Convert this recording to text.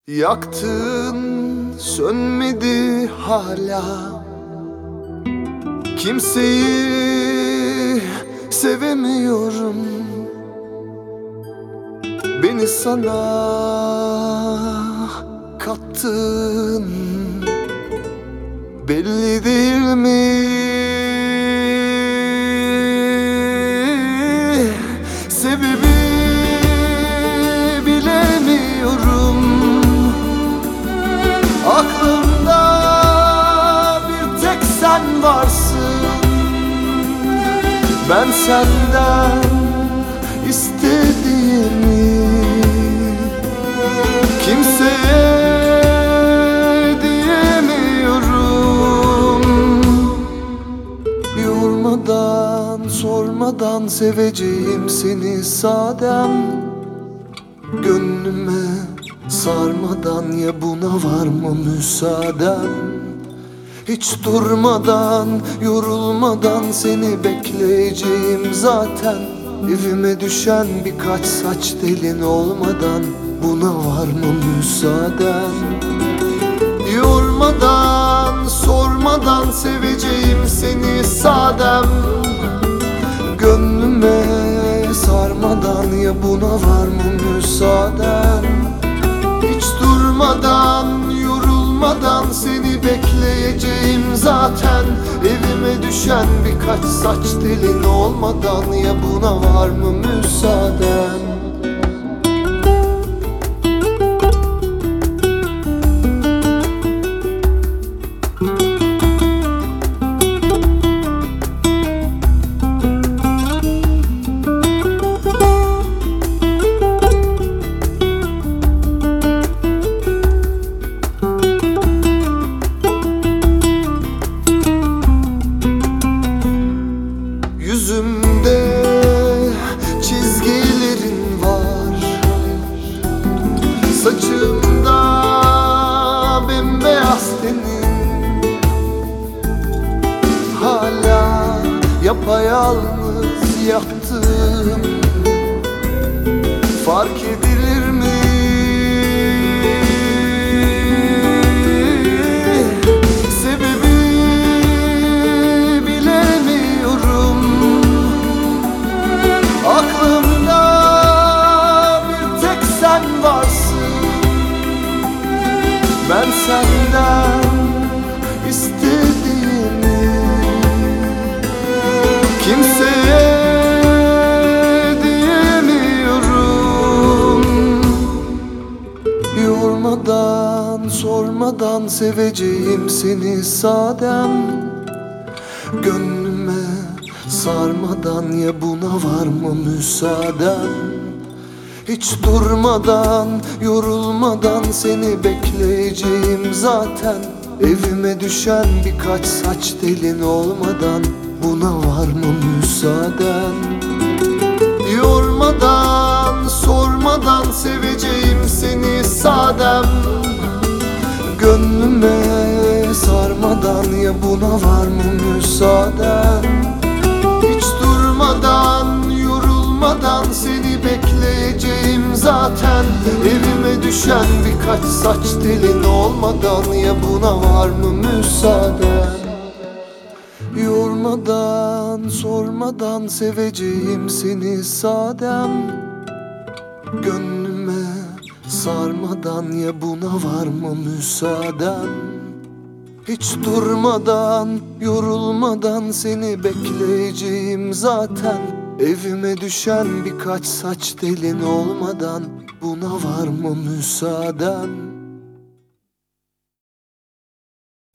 Yaktın sönmedi hala. Kimseyi sevemiyorum. Beni sana kattın, belli değil mi? Sebebi bilemiyorum. Aklımda bir tek sen varsın. Ben senden istediğimi kimseye diyemiyorum. Yormadan, sormadan seveceğim seni sadem. Gönlüme sarmadan ya buna var mı müsaaden? Hiç durmadan, yorulmadan seni bekleyeceğim zaten. Evime düşen birkaç saç telin olmadan buna var mı müsaaden? Yormadan, sormadan seveceğim seni sadem. Gönlüme sarmadan ya buna var mı müsaaden? Hiç durmadan, yorulmadan seni bekleyeceğim zaten. Evime düşen birkaç saç telin olmadan ya buna var mı müsaaden? Yüzümde çizgilerin var, saçımda bembeyaz tenin. Hala yapayalnız yattım, fark edilir mi? Aklımda bir tek sen varsın. Ben senden istediğimi kimseye diyemiyorum. Yormadan, sormadan seveceğim seni sadem. Gönlüme sarmadan ya buna var mı müsaaden? Hiç durmadan, yorulmadan seni bekleyeceğim zaten. Evime düşen birkaç saç telin olmadan buna var mı müsaaden? Yormadan, sormadan seveceğim seni sadem. Gönlüme sarmadan ya buna var mı müsaaden? Hiç durmadan, yorulmadan seni bekleyeceğim zaten. Evime düşen birkaç saç telin olmadan ya buna var mı müsaaden? Yormadan, sormadan seveceğim seni sadem. Gönlüme sarmadan ya buna var mı müsaaden? Hiç durmadan, yorulmadan seni bekleyeceğim zaten. Evime düşen birkaç saç telin olmadan buna var mı müsaaden?